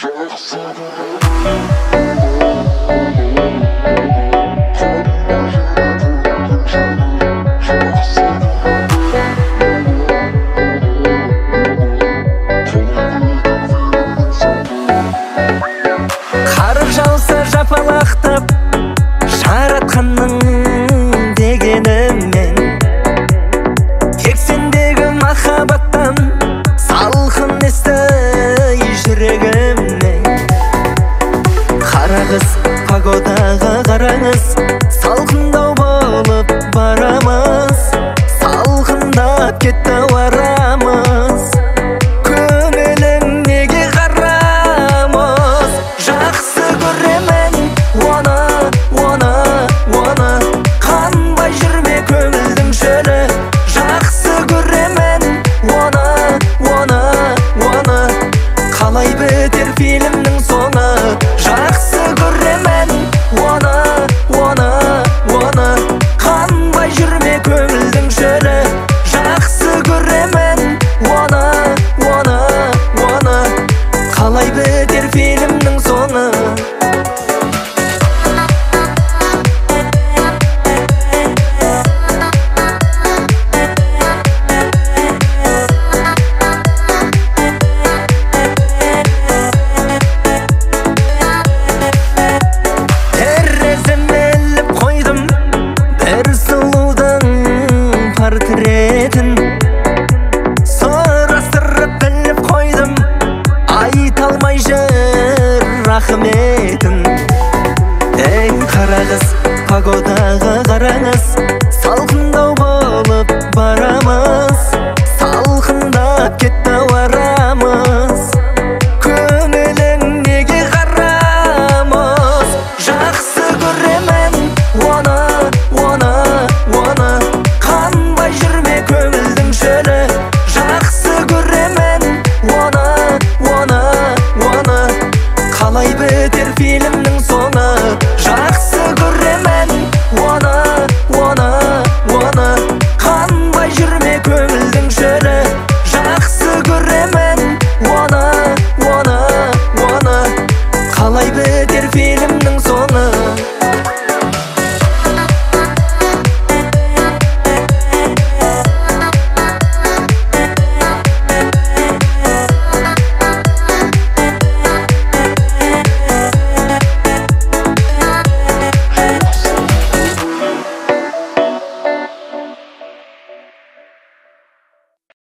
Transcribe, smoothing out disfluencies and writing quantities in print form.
Қар жауса жапалақтап жаратқанның дегенімен, тек сендегі махаббаттан салқын есті жүрегімнен. Қарағыз погодаға қараңыз, салқындау болып барамыз, салқындап кетті арамыз. Көңілің неге қарамыз, жақсы көремін оны қанбай жүрме көңілдің шөлі. Жақсы көремін оны қалай бітер фильмнің соңы. Жақсы көремін оны қанбай жүрме көңілдің шөлі. Жақсы көремін оны қалай бітер фильмнің соңы. Портретін сұрастырып біліп қойдым, айта алмай жүр рахметін. Ей қарағыз погодаға қараңыз,